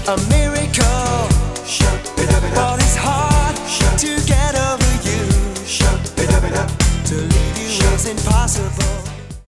a miracle, but it's hard to get over you. To leave you is impossible.